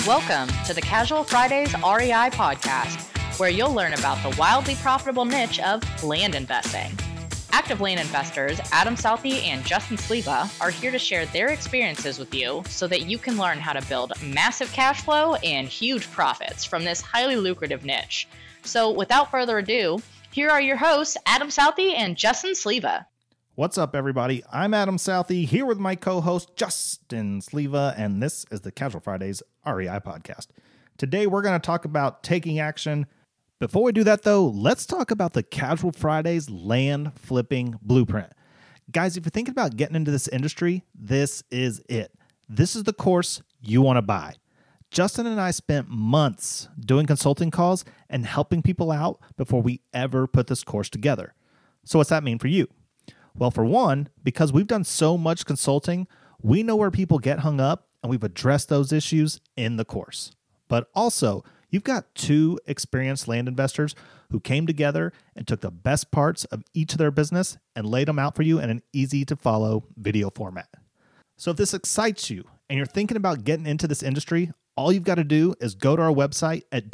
Welcome to the Casual Fridays REI podcast, where you'll learn about the wildly profitable niche of land investing. Active land investors Adam Southey and Justin Sleva are here to share their experiences with you so that you can learn how to build massive cash flow and huge profits from this highly lucrative niche. So without further ado, here are your hosts, Adam Southey and Justin Sleva. What's up, everybody? I'm Adam Southey, here with my co-host, Justin Sleva, and this is the Casual Fridays REI podcast. Today, we're going to talk about taking action. Before we do that, though, let's talk about the Casual Fridays land flipping blueprint. Guys, if you're thinking about getting into this industry, this is it. This is the course you want to buy. Justin and I spent months doing consulting calls and helping people out before we ever put this course together. So what's that mean for you? Well, for one, because we've done so much consulting, we know where people get hung up and we've addressed those issues in the course. But also, you've got two experienced land investors who came together and took the best parts of each of their business and laid them out for you in an easy to follow video format. So if this excites you and you're thinking about getting into this industry, all you've got to do is go to our website at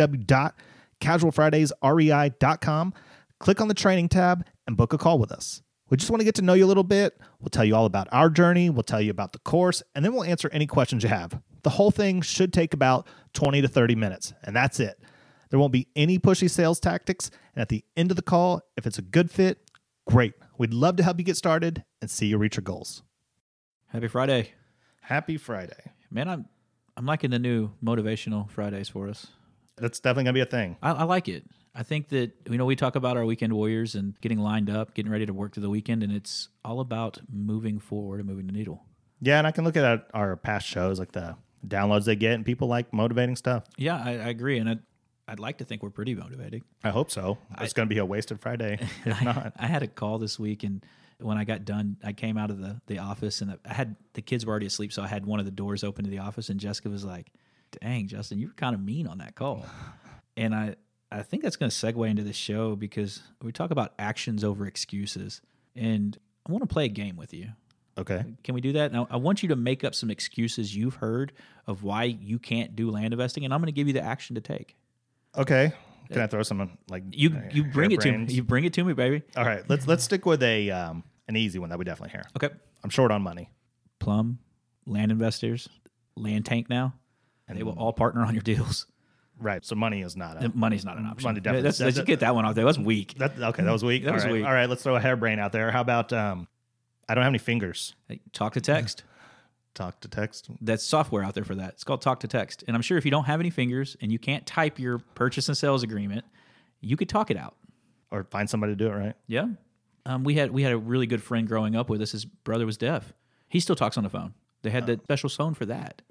www.casualfridaysrei.com, click on the training tab, and book a call with us. We just want to get to know you a little bit. We'll tell you all about our journey. We'll tell you about the course, and then we'll answer any questions you have. The whole thing should take about 20 to 30 minutes, and that's it. There won't be any pushy sales tactics, and at the end of the call, if it's a good fit, great. We'd love to help you get started and see you reach your goals. Happy Friday. Happy Friday. Man, I'm liking the new motivational Fridays for us. That's definitely going to be a thing. I like it. I think that, we talk about our weekend warriors and getting lined up, getting ready to work through the weekend, and it's all about moving forward and moving the needle. Yeah, and I can look at our past shows, like the downloads they get, and people like motivating stuff. Yeah, I agree, and I'd like to think we're pretty motivating. I hope so. It's going to be a wasted Friday if not. I had a call this week, and when I got done, I came out of the office, and the kids were already asleep, so I had one of the doors open to the office, and Jessica was like, "Dang, Justin, you were kind of mean on that call." And I think that's going to segue into this show because we talk about actions over excuses, and I want to play a game with you. Okay. Can we do that? Now, I want you to make up some excuses you've heard of why you can't do land investing, and I'm going to give you the action to take. Okay. Can I throw some like you bring it to me? You bring it to me, baby. All right. Let's stick with an easy one that we definitely hear. Okay. I'm short on money. Plum, land investors, Land Tank now, and they will all partner on your deals. Right. So money is not money's not an option. Money definitely. Let's get that one off there. That was weak. That was weak. That was weak. All right. Let's throw a hairbrain out there. How about I don't have any fingers. Hey, talk to text. Talk to text. That's software out there for that. It's called Talk to Text. And I'm sure if you don't have any fingers and you can't type your purchase and sales agreement, you could talk it out. Or find somebody to do it, right? Yeah. We had a really good friend growing up with us. His brother was deaf. He still talks on the phone. They had that special phone for that.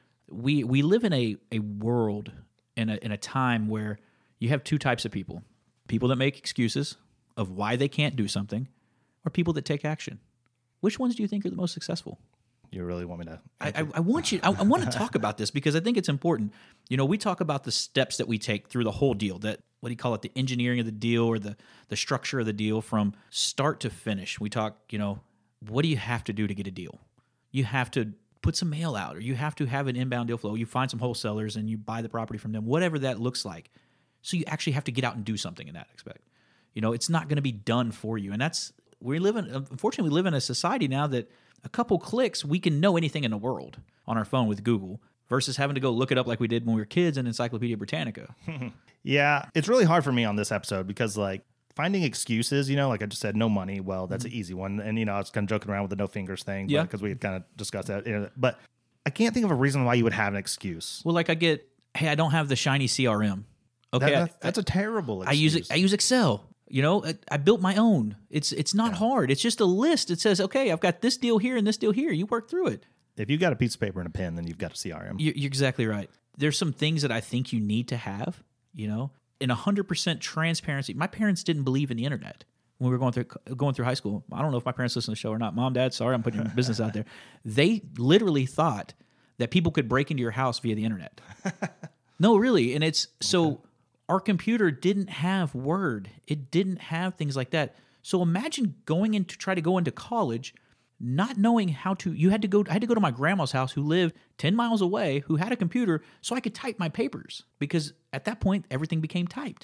We live in a world in a time where you have two types of people. People that make excuses of why they can't do something, or people that take action. Which ones do you think are the most successful? You really want me to? I want you. I want to talk about this because I think it's important. We talk about the steps that we take through the whole deal. That, what do you call it? The engineering of the deal, or the structure of the deal from start to finish. We talk. What do you have to do to get a deal? You have to put some mail out, or you have to have an inbound deal flow. You find some wholesalers and you buy the property from them, whatever that looks like. So you actually have to get out and do something in that aspect. It's not going to be done for you. And unfortunately, we live in a society now that a couple clicks, we can know anything in the world on our phone with Google versus having to go look it up like we did when we were kids in Encyclopedia Britannica. Yeah, it's really hard for me on this episode because finding excuses, like I just said, no money. Well, that's an easy one. And, I was kind of joking around with the no fingers thing because we had kind of discussed that. But I can't think of a reason why you would have an excuse. Well, I don't have the shiny CRM. Okay. That's a terrible excuse. I use Excel. I built my own. It's not hard. It's just a list. It says, okay, I've got this deal here and this deal here. You work through it. If you've got a piece of paper and a pen, then you've got a CRM. You're exactly right. There's some things that I think you need to have, in 100% transparency. My parents didn't believe in the internet when we were going through high school. I don't know if my parents listen to the show or not. Mom, Dad, sorry, I'm putting your business out there. They literally thought that people could break into your house via the internet. No, really. And it's so our computer didn't have Word. It didn't have things like that. So imagine try to go into college not knowing how to. I had to go to my grandma's house, who lived 10 miles away, who had a computer, so I could type my papers, because at that point everything became typed.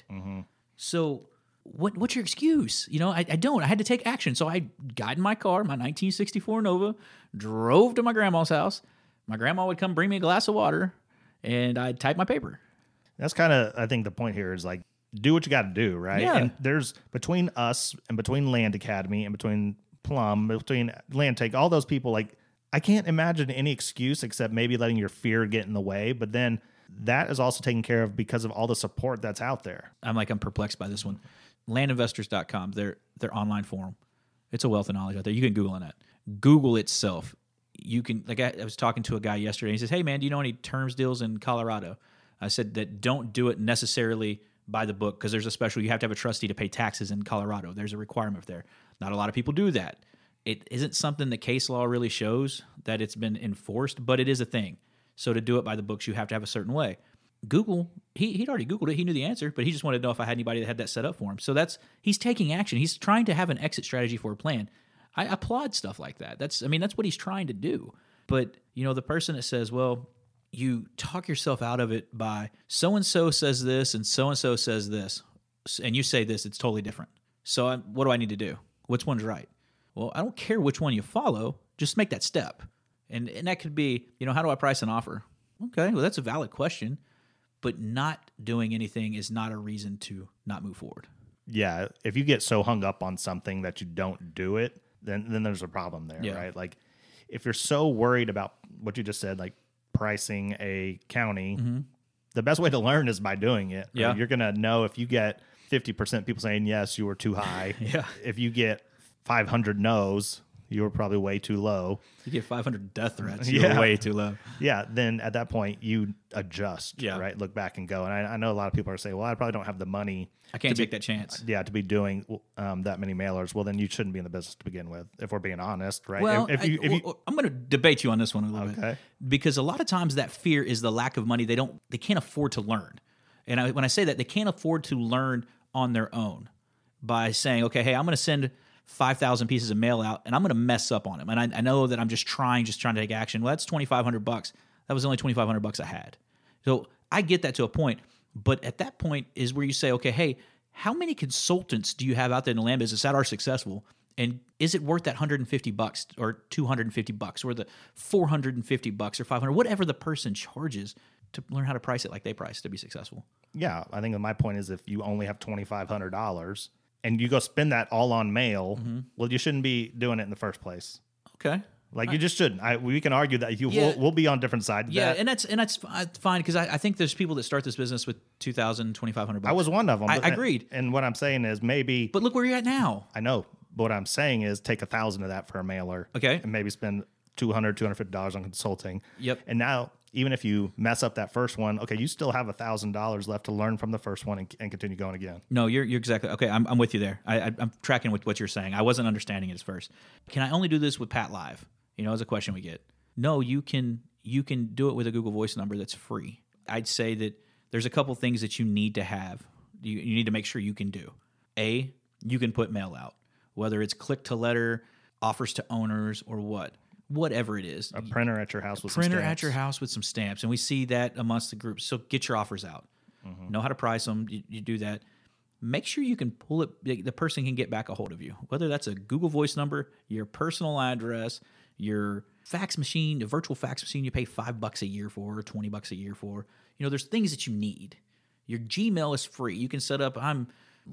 So what's your excuse? I don't. I had to take action. So I got in my car, my 1964 Nova, drove to my grandma's house. My grandma would come bring me a glass of water, and I'd type my paper. That's kind of, I think the point here is like, do what you got to do, right? Yeah. And there's between us and between Land Academy and between Plum, between Land Take, all those people, like, I can't imagine any excuse except maybe letting your fear get in the way. But then that is also taken care of because of all the support that's out there. I'm perplexed by this one. Landinvestors.com, their online forum. It's a wealth of knowledge out there. You can Google on that. Google itself. You can, like, I was talking to a guy yesterday. He says, "Hey man, do you know any terms deals in Colorado?" I said that don't do it necessarily by the book, because there's a special, you have to have a trustee to pay taxes in Colorado. There's a requirement there. Not a lot of people do that. It isn't something that case law really shows that it's been enforced, but it is a thing. So to do it by the books, you have to have a certain way. Google, he'd already Googled it. He knew the answer, but he just wanted to know if I had anybody that had that set up for him. So he's taking action. He's trying to have an exit strategy for a plan. I applaud stuff like that. That's what he's trying to do. But, the person that says, well, you talk yourself out of it by so-and-so says this and so-and-so says this, and you say this, it's totally different. So what do I need to do? Which one's right? Well, I don't care which one you follow. Just make that step. And that could be, how do I price an offer? Okay, well, that's a valid question. But not doing anything is not a reason to not move forward. Yeah, if you get so hung up on something that you don't do it, then there's a problem there, right? Like, if you're so worried about what you just said, like pricing a county, the best way to learn is by doing it. Yeah. Right? You're going to know if you get 50% people saying, yes, you were too high. Yeah. If you get 500 no's, you were probably way too low. You get 500 death threats, you're way too low. Yeah, then at that point, you adjust, Yeah. right? Look back and go. And I know a lot of people are saying, well, I probably don't have the money. I can't take that chance. Yeah, to be doing that many mailers. Well, then you shouldn't be in the business to begin with, if we're being honest, right? Well, if you, I'm going to debate you on this one a little Okay. bit, because a lot of times that fear is the lack of money. They can't afford to learn. And when I say that, they can't afford to learn on their own by saying, okay, hey, I'm going to send 5,000 pieces of mail out, and I'm going to mess up on them. And I know that I'm just trying to take action. Well, that's $2,500. That was only $2,500 I had. So I get that to a point, but at that point is where you say, okay, hey, how many consultants do you have out there in the land business that are successful? And is it worth that $150 or $250 or the $450 or $500, whatever the person charges to learn how to price it like they price to be successful? Yeah, I think my point is if you only have $2,500 and you go spend that all on mail, well, you shouldn't be doing it in the first place. Okay. Like, you just shouldn't. We can argue that we'll be on different sides. Yeah, and that's fine, because I think there's people that start this business with $2,000, $2,500. I was one of them. I agreed. And what I'm saying is maybe. But look where you're at now. I know. But what I'm saying is take 1,000 of that for a mailer. Okay. And maybe spend $200, $250 on consulting. Yep. And now, even if you mess up that first one, okay, you still have $1,000 left to learn from the first one and continue going again. No, you're exactly okay. I'm with you there. I'm tracking with what you're saying. I wasn't understanding it at first. Can I only do this with Pat Live? As a question we get. No, you can do it with a Google Voice number that's free. I'd say that there's a couple things that you need to have. You need to make sure you can do. A, you can put mail out, whether it's click to letter, offers to owners, or whatever it is. A printer at your house with printer some stamps. at your house with some stamps, and we see that amongst the groups. So get your offers out. Know how to price them. You do that. Make sure you can pull it. The person can get back a hold of you, whether that's a Google Voice number, your personal address, your fax machine, a virtual fax machine you pay $5 a year for, or $20 a year for. There's things that you need. Your Gmail is free. You can set up, I'm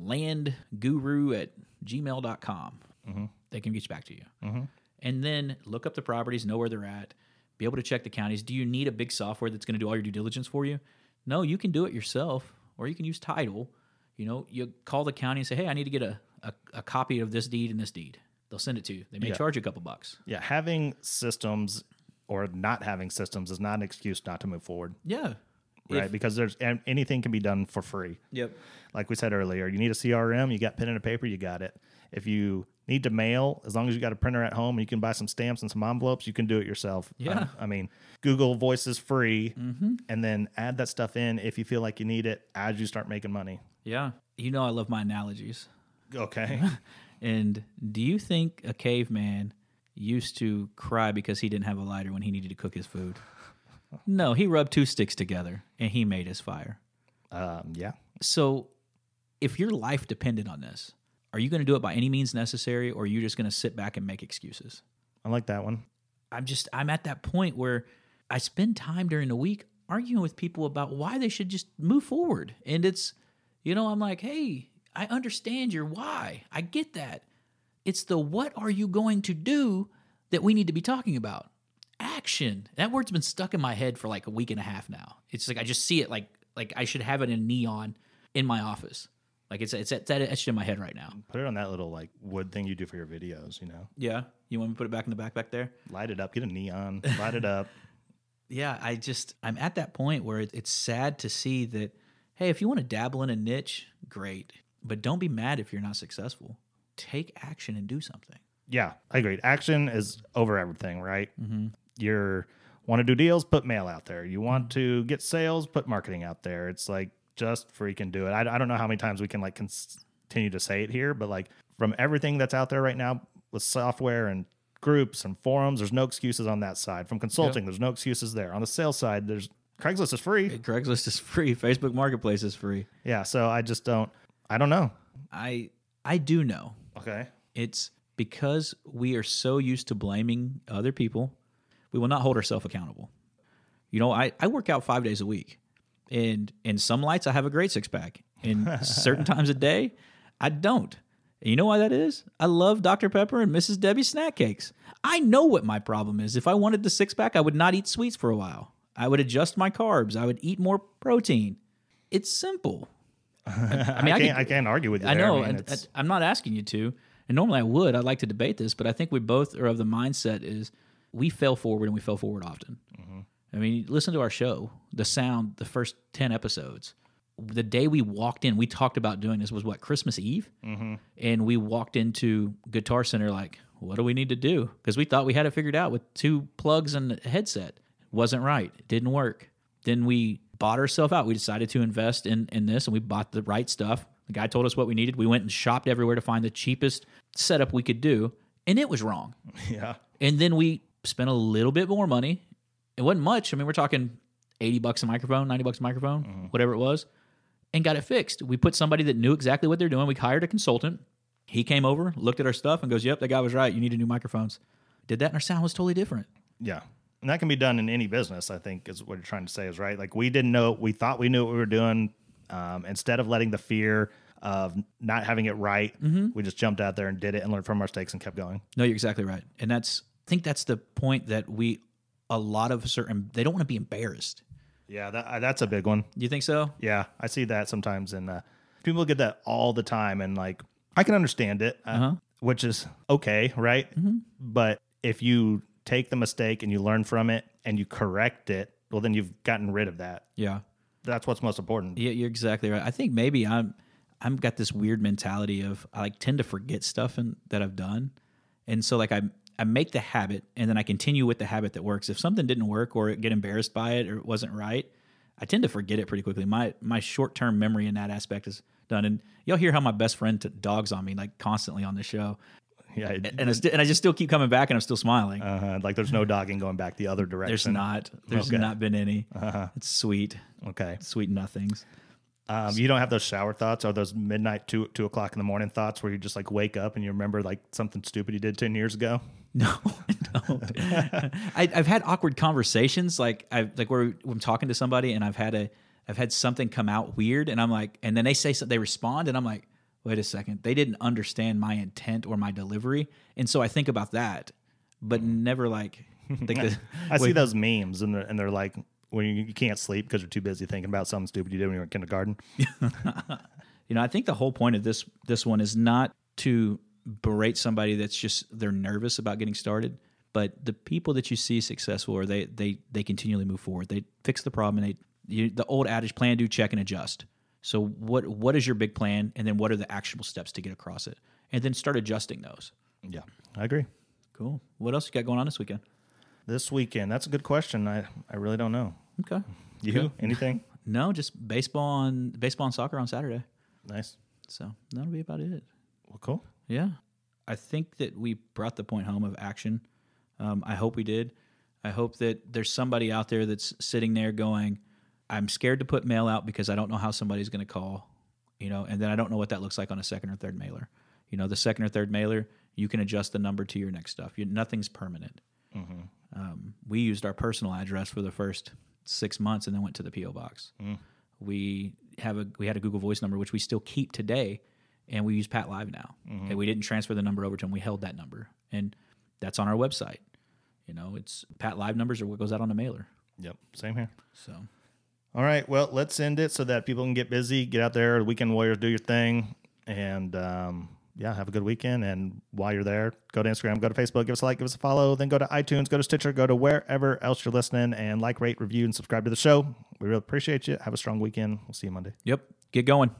landguru@gmail.com. They can get back to you. And then look up the properties, know where they're at, be able to check the counties. Do you need a big software that's going to do all your due diligence for you? No, you can do it yourself, or you can use Tidal. You call the county and say, hey, I need to get a copy of this deed and this deed. They'll send it to you. They may charge you a couple bucks. Yeah, having systems or not having systems is not an excuse not to move forward. Yeah. Right, because anything can be done for free. Yep. Like we said earlier, you need a CRM, you got pen and a paper, you got it. If you need to mail, as long as you got a printer at home and you can buy some stamps and some envelopes, you can do it yourself. Yeah. Google Voice is free, and then add that stuff in if you feel like you need it as you start making money. Yeah. I love my analogies. Okay. And do you think a caveman used to cry because he didn't have a lighter when he needed to cook his food. No, he rubbed 2 sticks together and he made his fire. Yeah. So if your life depended on this, are you going to do it by any means necessary, or are you just going to sit back and make excuses? I like that one. I'm at that point where I spend time during the week arguing with people about why they should just move forward. And it's, I'm like, hey, I understand your why. I get that. It's the what are you going to do that we need to be talking about. Action. That word's been stuck in my head for like a week and a half now. It's like I just see it like I should have it in neon in my office. Like it's etched in my head right now. Put it on that little like wood thing you do for your videos, Yeah. You want me to put it back in the back there? Light it up. Get a neon. Light it up. Yeah, I'm at that point where it's sad to see that, hey, if you want to dabble in a niche, great. But don't be mad if you're not successful. Take action and do something. Yeah, I agree. Action is over everything, right? Mm-hmm. You want to do deals, put mail out there. You want to get sales, put marketing out there. It's like, just freaking do it. I don't know how many times we can like continue to say it here, but like from everything that's out there right now with software and groups and forums, there's no excuses on that side. From consulting, There's no excuses there. On the sales side, there's Craigslist is free. Craigslist is free. Facebook Marketplace is free. Yeah, so I don't know. I do know. Okay. It's because we are so used to blaming other people, we will not hold ourselves accountable. I work out 5 days a week. And in some lights, I have a great six-pack. In certain times a day, I don't. And you know why that is? I love Dr. Pepper and Mrs. Debbie's snack cakes. I know what my problem is. If I wanted the six-pack, I would not eat sweets for a while. I would adjust my carbs. I would eat more protein. It's simple. I can't argue with you. I know. I'm not asking you to. And normally I would. I'd like to debate this, but I think we both are of the mindset is we fail forward and we fail forward often. Mm-hmm. I mean, listen to our show, The Sound, the first 10 episodes. The day we walked in, we talked about doing this was Christmas Eve? Mm-hmm. And we walked into Guitar Center like, what do we need to do? Because we thought we had it figured out with 2 plugs and a headset. Wasn't right. It didn't work. Then we bought ourselves out. We decided to invest in this, and we bought the right stuff. The guy told us what we needed. We went and shopped everywhere to find the cheapest setup we could do, and it was wrong. Yeah. And then we spent a little bit more money. It wasn't much. I mean, we're talking $80 a microphone, $90 a microphone, whatever it was, and got it fixed. We put somebody that knew exactly what they're doing. We hired a consultant. He came over, looked at our stuff, and goes, yep, that guy was right. You need new microphones. Did that, and our sound was totally different. Yeah. And that can be done in any business, I think, is what you're trying to say is right. Like, we didn't know, we thought we knew what we were doing. Instead of letting the fear of not having it right, we just jumped out there and did it and learned from our mistakes and kept going. No, you're exactly right. And I think that's the point that they don't want to be embarrassed. Yeah, that's a big one. You think so? Yeah, I see that sometimes, and people get that all the time, and like I can understand it, which is okay, right? Mm-hmm. But if you take the mistake and you learn from it and you correct it, well, then you've gotten rid of that. Yeah, that's what's most important. Yeah, you're exactly right. I think maybe I'm got this weird mentality of I tend to forget stuff that I've done, and so like I make the habit and then I continue with the habit that works. If something didn't work or get embarrassed by it or it wasn't right, I tend to forget it pretty quickly. My short-term memory in that aspect is done. And y'all hear how my best friend dogs on me like constantly on the show. Yeah, and I just still keep coming back and I'm still smiling. Like there's no dogging going back the other direction. There's not been any. It's sweet. Okay. Sweet nothings. You don't have those shower thoughts or those midnight 2 o'clock in the morning thoughts where you just like wake up and you remember like something stupid you did 10 years ago? No, I don't. I've had awkward conversations where I'm talking to somebody and I've had something come out weird and I'm like, and then they say something, they respond and I'm like, wait a second, they didn't understand my intent or my delivery, and so I think about that, but never like think that. I see those memes and they're like, when you can't sleep because you're too busy thinking about something stupid you did when you were in kindergarten. I think the whole point of this one is not to berate somebody that's just they're nervous about getting started, but the people that you see successful or they continually move forward. They fix the problem and the old adage, plan, do, check, and adjust. So what is your big plan, and then what are the actionable steps to get across it, and then start adjusting those. Yeah, I agree. Cool. What else you got going on this weekend? This weekend, that's a good question. I really don't know. Okay. You? Okay. Anything? No, just baseball and soccer on Saturday. Nice. So that'll be about it. Well, cool. Yeah. I think that we brought the point home of action. I hope we did. I hope that there's somebody out there that's sitting there going, I'm scared to put mail out because I don't know how somebody's going to call, and then I don't know what that looks like on a second or third mailer. The second or third mailer, you can adjust the number to your next stuff. Nothing's permanent. We used our personal address for the first 6 months and then went to the P.O. box. We had a Google Voice number, which we still keep today, and we use Pat Live now. And we didn't transfer the number over to him. We held that number, and that's on our website. It's Pat Live numbers or what goes out on the mailer. Yep, same here. So, all right, well, let's end it so that people can get busy, get out there, Weekend Warriors, do your thing, and have a good weekend. And while you're there, go to Instagram, go to Facebook, give us a like, give us a follow, then go to iTunes, go to Stitcher, go to wherever else you're listening, and like, rate, review, and subscribe to the show. We really appreciate you. Have a strong weekend. We'll see you Monday. Yep, get going.